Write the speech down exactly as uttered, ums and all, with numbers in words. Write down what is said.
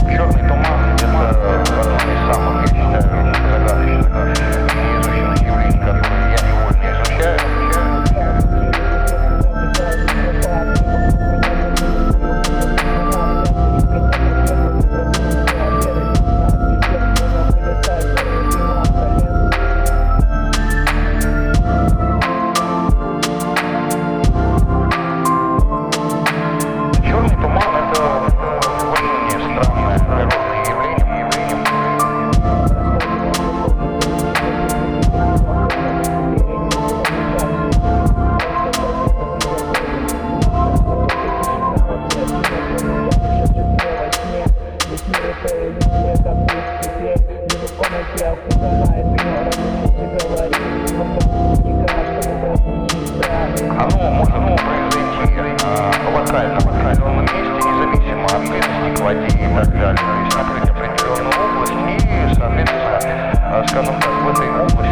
Черный туман — это одно из самых, я считаю, загадочных и неизученных явлений, которые я невольно изучаю. Черный туман — это очень странное природное явление. Оно может произойти в локальном определенном месте, независимо от близости к воде и так далее. То есть накрыть определенную область и, соответственно, скажем так, в этой области